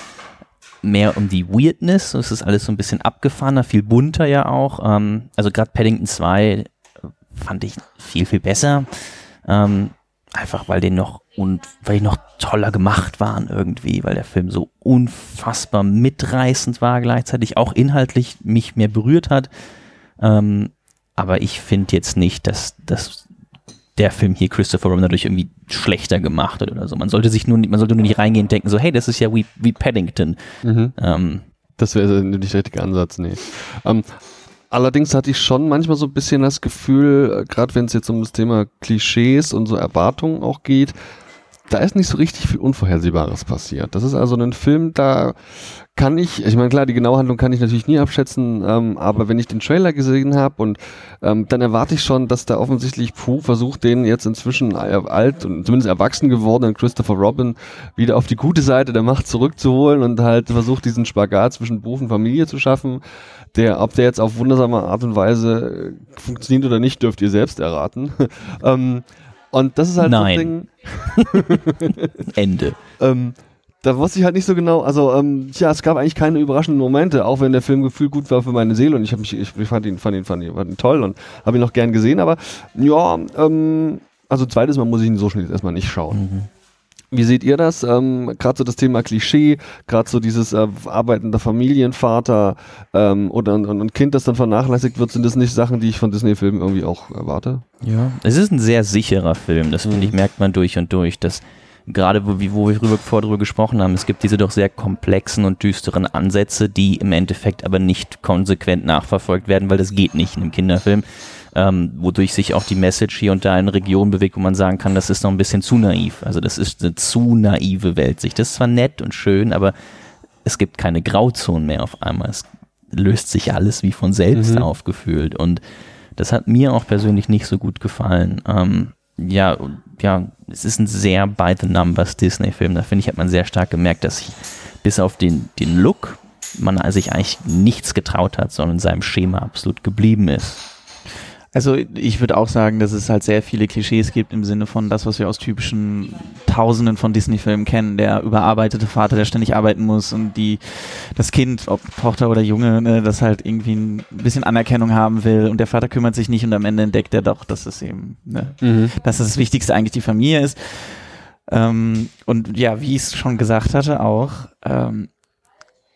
mehr um die Weirdness. Es ist alles so ein bisschen abgefahrener, viel bunter ja auch. Ähm, also gerade Paddington zwei fand ich viel, viel besser. Ähm, einfach weil die noch und weil die noch toller gemacht waren irgendwie, weil der Film so unfassbar mitreißend war gleichzeitig, auch inhaltlich mich mehr berührt hat. Ähm, aber ich finde jetzt nicht, dass, dass der Film hier Christopher Robin dadurch irgendwie schlechter gemacht hat oder so. Man sollte sich nur, man sollte nur nicht reingehen und denken so, hey, das ist ja wie, wie Paddington. Mhm. Ähm, das wäre nicht der richtige Ansatz, nee. Ähm, allerdings hatte ich schon manchmal so ein bisschen das Gefühl, gerade wenn es jetzt um das Thema Klischees und so Erwartungen auch geht, da ist nicht so richtig viel Unvorhersehbares passiert. Das ist also ein Film, da kann ich, ich meine klar, die genaue Handlung kann ich natürlich nie abschätzen, ähm, aber wenn ich den Trailer gesehen habe und ähm, dann erwarte ich schon, dass da offensichtlich Pooh versucht, den jetzt inzwischen alt und zumindest erwachsen gewordenen Christopher Robin wieder auf die gute Seite der Macht zurückzuholen und halt versucht, diesen Spagat zwischen Beruf und Familie zu schaffen, der, ob der jetzt auf wundersame Art und Weise funktioniert oder nicht, dürft ihr selbst erraten. ähm, Und das ist halt Nein. so ein Ding. Ende. ähm, da wusste ich halt nicht so genau, also ähm, ja, es gab eigentlich keine überraschenden Momente, auch wenn der Film gefühlt gut war für meine Seele und ich habe mich, ich fand ihn, fand ihn, fand ihn, fand ihn toll und habe ihn noch gern gesehen, aber ja, ähm, also zweites Mal muss ich ihn so schnell jetzt erstmal nicht schauen. Mhm. Wie seht ihr das? Ähm, gerade so das Thema Klischee, gerade so dieses äh, arbeitender Familienvater ähm, oder und, und Kind, das dann vernachlässigt wird, sind das nicht Sachen, die ich von Disney-Filmen irgendwie auch erwarte? Ja, es ist ein sehr sicherer Film, das mhm. finde ich, merkt man durch und durch, dass gerade wo, wo wir drüber, vorher drüber gesprochen haben, es gibt diese doch sehr komplexen und düsteren Ansätze, die im Endeffekt aber nicht konsequent nachverfolgt werden, weil das geht nicht in einem Kinderfilm. Ähm, wodurch sich auch die Message hier und da in Regionen bewegt, wo man sagen kann, das ist noch ein bisschen zu naiv. Also das ist eine zu naive Weltsicht. Das ist zwar nett und schön, aber es gibt keine Grauzonen mehr auf einmal. Es löst sich alles wie von selbst mhm. aufgefühlt und das hat mir auch persönlich nicht so gut gefallen. Ähm, ja, ja, es ist ein sehr by the numbers Disney-Film. Da finde ich, hat man sehr stark gemerkt, dass sich bis auf den, den Look man sich eigentlich nichts getraut hat, sondern in seinem Schema absolut geblieben ist. Also ich würde auch sagen, dass es halt sehr viele Klischees gibt im Sinne von das, was wir aus typischen Tausenden von Disney-Filmen kennen. Der überarbeitete Vater, der ständig arbeiten muss und die das Kind, ob Tochter oder Junge, ne, das halt irgendwie ein bisschen Anerkennung haben will und der Vater kümmert sich nicht und am Ende entdeckt er doch, dass es eben, ne, mhm. dass das Wichtigste eigentlich die Familie ist. Ähm, und ja, wie ich es schon gesagt hatte auch, ähm,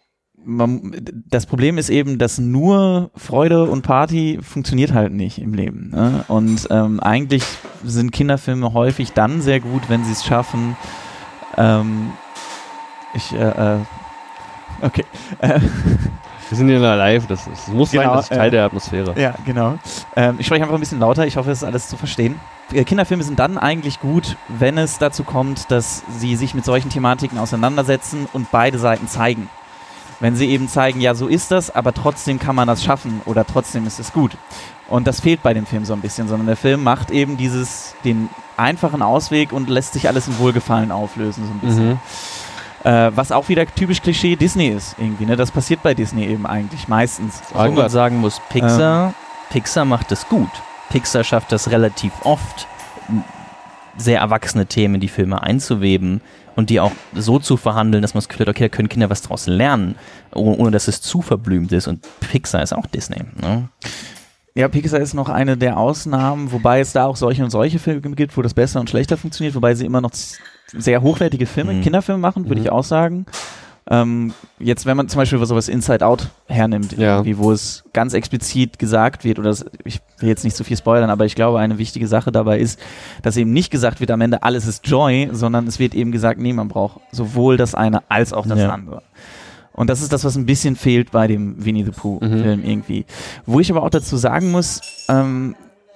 man, das Problem ist eben, dass nur Freude und Party funktioniert halt nicht im Leben. Ne? Und ähm, eigentlich sind Kinderfilme häufig dann sehr gut, wenn sie es schaffen. Ähm, ich, äh, äh, okay. Äh, Wir sind hier live, das, ist, das muss genau, sein, das ist Teil äh, der Atmosphäre. Ja, genau. Ähm, ich spreche einfach ein bisschen lauter, ich hoffe, es ist alles zu verstehen. Äh, Kinderfilme sind dann eigentlich gut, wenn es dazu kommt, dass sie sich mit solchen Thematiken auseinandersetzen und beide Seiten zeigen. Wenn sie eben zeigen, ja, so ist das, aber trotzdem kann man das schaffen oder trotzdem ist es gut. Und das fehlt bei dem Film so ein bisschen, sondern der Film macht eben dieses, den einfachen Ausweg und lässt sich alles in Wohlgefallen auflösen, so ein bisschen. Mhm. Äh, was auch wieder typisch Klischee Disney ist, irgendwie, ne? Das passiert bei Disney eben eigentlich meistens. Wo man sagen muss, Pixar, ähm. Pixar macht es gut. Pixar schafft das relativ oft, sehr erwachsene Themen in die Filme einzuweben und die auch so zu verhandeln, dass man das Gefühl hat, okay, da können Kinder was draus lernen, ohne dass es zu verblümt ist. Und Pixar ist auch Disney. Ne? Ja, Pixar ist noch eine der Ausnahmen, wobei es da auch solche und solche Filme gibt, wo das besser und schlechter funktioniert, wobei sie immer noch sehr hochwertige Filme, mhm. Kinderfilme machen, würde mhm. ich auch sagen. Ähm, jetzt, wenn man zum Beispiel sowas Inside Out hernimmt, ja. irgendwie, wo es ganz explizit gesagt wird, oder das, ich will jetzt nicht zu viel spoilern, aber ich glaube, eine wichtige Sache dabei ist, dass eben nicht gesagt wird, am Ende alles ist Joy, sondern es wird eben gesagt, nee, man braucht sowohl das eine als auch das ja. andere. Und das ist das, was ein bisschen fehlt bei dem Winnie the Pooh-Film mhm. irgendwie. Wo ich aber auch dazu sagen muss, ähm,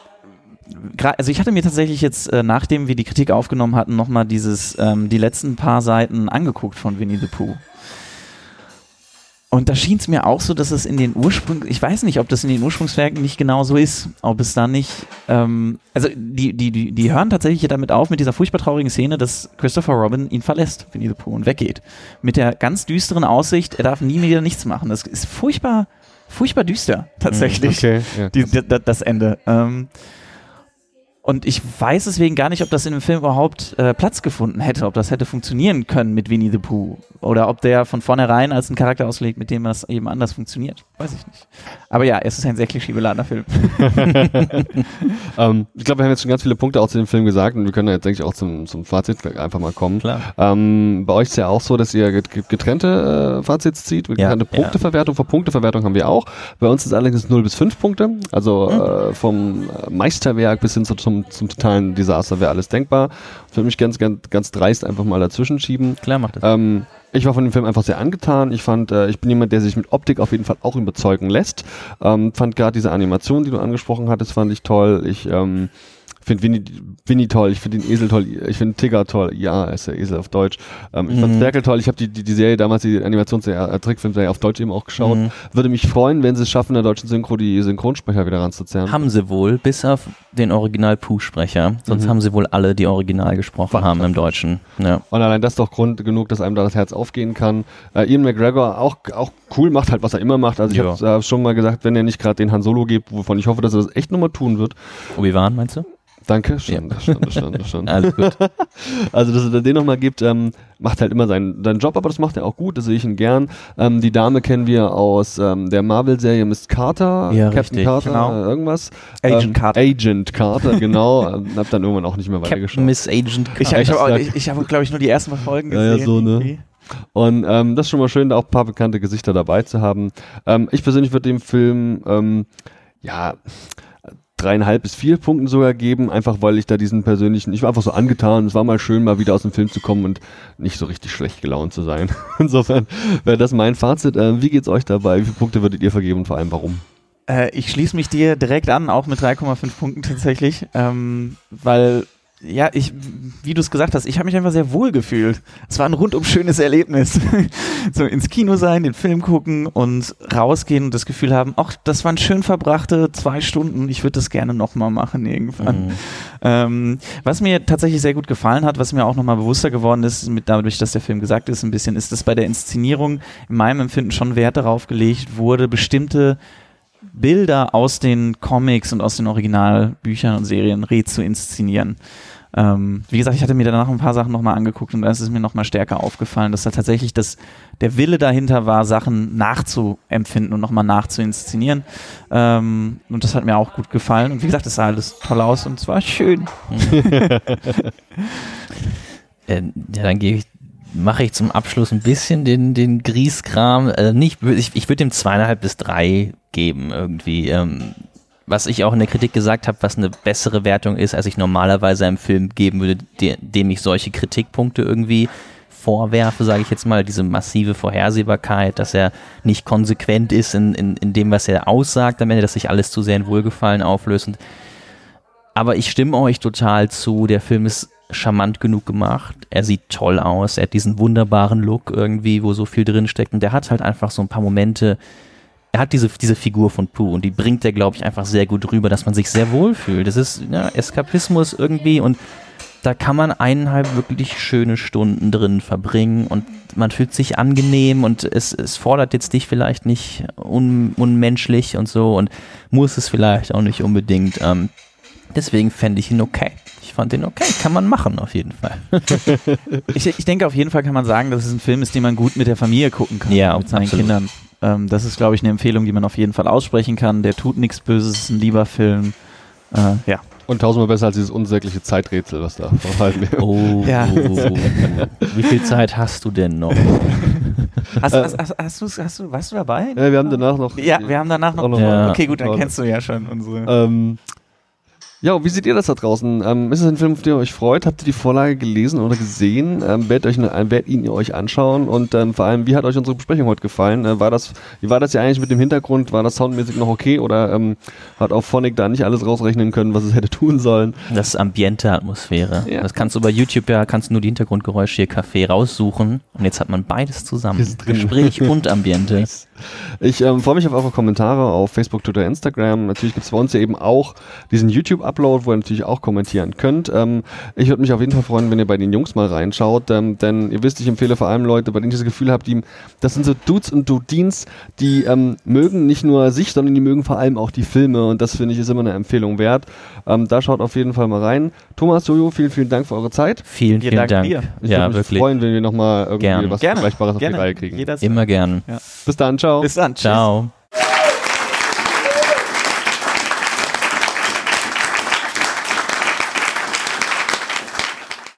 also ich hatte mir tatsächlich jetzt, äh, nachdem wir die Kritik aufgenommen hatten, nochmal dieses, ähm, die letzten paar Seiten angeguckt von Winnie the Pooh. Und da schien es mir auch so, dass es in den Ursprüngen, ich weiß nicht, ob das in den Ursprungswerken nicht genau so ist, ob es da nicht, ähm, also die, die, die, die hören tatsächlich damit auf mit dieser furchtbar traurigen Szene, dass Christopher Robin ihn verlässt, Winnie the Pooh, und weggeht. Mit der ganz düsteren Aussicht, er darf nie wieder nichts machen. Das ist furchtbar, furchtbar düster, tatsächlich, okay, ja. die, die, das Ende. Ähm, Und ich weiß deswegen gar nicht, ob das in dem Film überhaupt äh, Platz gefunden hätte, ob das hätte funktionieren können mit Winnie the Pooh oder ob der von vornherein als ein Charakter auslegt, mit dem das eben anders funktioniert. Weiß ich nicht. Aber ja, es ist ein sehr klischeebeladener Film. ähm, ich glaube, wir haben jetzt schon ganz viele Punkte auch zu dem Film gesagt und wir können jetzt, denke ich, auch zum, zum Fazit einfach mal kommen. Klar. Ähm, bei euch ist ja auch so, dass ihr getrennte äh, Fazits zieht, getrennte ja, Punkteverwertung. Ja. Für Punkteverwertung haben wir auch. Bei uns ist allerdings null bis fünf Punkte, also mhm. äh, vom Meisterwerk bis hin zu, zum, zum totalen Desaster wäre alles denkbar. Für mich ganz, ganz, ganz dreist einfach mal dazwischen schieben. Klar, macht das. Ähm, Ich war von dem Film einfach sehr angetan. Ich fand, äh, ich bin jemand, der sich mit Optik auf jeden Fall auch überzeugen lässt. Ähm, fand gerade diese Animation, die du angesprochen hattest, fand ich toll. Ich ähm, finde Winnie, Winnie toll. Ich finde den Esel toll. Ich finde Tigger toll. Ja, ist der Esel auf Deutsch. Ähm, ich mhm. fand Ferkel toll. Ich habe die, die, die Serie damals, die Animationsserie, äh, Trickfilmserie auf Deutsch eben auch geschaut. Mhm. Würde mich freuen, wenn sie es schaffen, in der deutschen Synchro die Synchronsprecher wieder ranzuzerren. Haben sie wohl, bis auf den Original-Pooh-Sprecher. Sonst mhm. haben sie wohl alle, die original gesprochen Fand haben im Deutschen. Ja. Und allein das ist doch Grund genug, dass einem da das Herz aufgehen kann. Äh, Ian McGregor auch, auch cool, macht halt, was er immer macht. Also ich ja. habe äh, schon mal gesagt, wenn er nicht gerade den Han Solo gibt, wovon ich hoffe, dass er das echt nochmal tun wird. Obi-Wan, meinst du? Danke, schon, ja. schon, schon, schon. Alles gut. Also, dass er den nochmal gibt, ähm, macht halt immer seinen, seinen Job, aber das macht er auch gut, das sehe ich ihn gern. Ähm, die Dame kennen wir aus ähm, der Marvel-Serie Miss Carter, ja, Captain richtig, Carter, genau. äh, irgendwas. Agent ähm, Carter. Agent Carter, genau. ähm, hab dann irgendwann auch nicht mehr weitergeschaut. Miss Agent Carter. Ich, ich habe, ich, ich hab, glaube ich, nur die ersten Folgen gesehen. Ja, ja, so, ne? Und ähm, das ist schon mal schön, da auch ein paar bekannte Gesichter dabei zu haben. Ähm, ich persönlich würde dem Film, ähm, ja... dreieinhalb bis vier Punkten sogar geben, einfach weil ich da diesen persönlichen, ich war einfach so angetan, es war mal schön, mal wieder aus dem Film zu kommen und nicht so richtig schlecht gelaunt zu sein. Insofern wäre das mein Fazit. Äh, wie geht's euch dabei? Wie viele Punkte würdet ihr vergeben und vor allem warum? Äh, ich schließe mich dir direkt an, auch mit drei Komma fünf Punkten tatsächlich, ähm, weil ja, ich, wie du es gesagt hast, ich habe mich einfach sehr wohl gefühlt. Es war ein rundum schönes Erlebnis. So ins Kino sein, den Film gucken und rausgehen und das Gefühl haben, ach, das waren schön verbrachte zwei Stunden, ich würde das gerne nochmal machen irgendwann. Mhm. Ähm, was mir tatsächlich sehr gut gefallen hat, was mir auch nochmal bewusster geworden ist, mit dadurch, dass der Film gesagt ist ein bisschen, ist, dass bei der Inszenierung in meinem Empfinden schon Wert darauf gelegt wurde, bestimmte Bilder aus den Comics und aus den Originalbüchern und Serien re zu inszenieren. Ähm, wie gesagt, ich hatte mir danach ein paar Sachen nochmal angeguckt und da ist es mir nochmal stärker aufgefallen, dass da tatsächlich das, der Wille dahinter war, Sachen nachzuempfinden und nochmal nachzuinszenieren. Ähm, und das hat mir auch gut gefallen. Und wie gesagt, es sah alles toll aus und es war schön. äh, ja, dann gebe ich mache ich zum Abschluss ein bisschen den, den Grieskram. Äh, nicht, ich ich würde ihm zweieinhalb bis drei geben irgendwie. Ähm, was ich auch in der Kritik gesagt habe, was eine bessere Wertung ist, als ich normalerweise einem Film geben würde, de, dem ich solche Kritikpunkte irgendwie vorwerfe, sage ich jetzt mal, diese massive Vorhersehbarkeit, dass er nicht konsequent ist in, in, in dem, was er aussagt, am Ende, dass sich alles zu sehr in Wohlgefallen auflöst. Und, aber ich stimme euch total zu, der Film ist charmant genug gemacht, er sieht toll aus, er hat diesen wunderbaren Look irgendwie, wo so viel drinsteckt und der hat halt einfach so ein paar Momente, er hat diese, diese Figur von Pooh und die bringt er, glaube ich, einfach sehr gut rüber, dass man sich sehr wohl fühlt. Das ist ja, Eskapismus irgendwie und da kann man eineinhalb wirklich schöne Stunden drin verbringen und man fühlt sich angenehm und es, es fordert jetzt dich vielleicht nicht un, unmenschlich und so und muss es vielleicht auch nicht unbedingt. Ähm, deswegen fände ich ihn okay. Ich fand den okay, kann man machen auf jeden Fall. ich, ich denke, auf jeden Fall kann man sagen, dass es ein Film ist, den man gut mit der Familie gucken kann, ja, mit seinen absolut. Kindern. Ähm, das ist, glaube ich, eine Empfehlung, die man auf jeden Fall aussprechen kann. Der tut nichts Böses, ist ein lieber Film. Äh, ja. Und tausendmal besser als dieses unsägliche Zeiträtsel, was da verhalten wir. Oh, Ja. wie viel Zeit hast du denn noch? Hast, hast, hast, hast, du, hast du, warst du dabei? Ja, wir haben danach noch. Ja, wir haben danach noch. auch noch Ja. mal- Okay, gut, dann noch- kennst du ja schon unsere. Ähm, ja, wie seht ihr das da draußen? Ähm, ist es ein Film, auf den ihr euch freut? Habt ihr die Vorlage gelesen oder gesehen? Ähm, werdet, euch eine, werdet ihn euch anschauen? Und ähm, vor allem, wie hat euch unsere Besprechung heute gefallen? Äh, war das, wie war das ja eigentlich mit dem Hintergrund? War das soundmäßig noch okay? Oder ähm, hat auch Phonic da nicht alles rausrechnen können, was es hätte tun sollen? Das ist Ambiente-Atmosphäre. Ja. Das kannst du bei YouTube ja, kannst du nur die Hintergrundgeräusche hier Café raussuchen und jetzt hat man beides zusammen. Ist drin. Gespräch und Ambiente. Ich ähm, freue mich auf eure Kommentare auf Facebook, Twitter, Instagram. Natürlich gibt es bei uns ja eben auch diesen YouTube-Upload, wo ihr natürlich auch kommentieren könnt. Ähm, ich würde mich auf jeden Fall freuen, wenn ihr bei den Jungs mal reinschaut, ähm, denn ihr wisst, ich empfehle vor allem Leute, bei denen ich das Gefühl habe, die, das sind so Dudes und Dudines, die ähm, mögen nicht nur sich, sondern die mögen vor allem auch die Filme und das finde ich ist immer eine Empfehlung wert. Ähm, da schaut auf jeden Fall mal rein. Thomas, Jojo, vielen, vielen Dank für eure Zeit. Vielen, Wir vielen danken Dank. dir. Ich Ja, würde mich wirklich. freuen, wenn wir nochmal irgendwie Gern. was Gerne. Vergleichbares auf Gerne. die Reihe kriegen. Jederzeit. Immer gern. Bis dann, ciao. Bis dann. Tschüss. Ciao.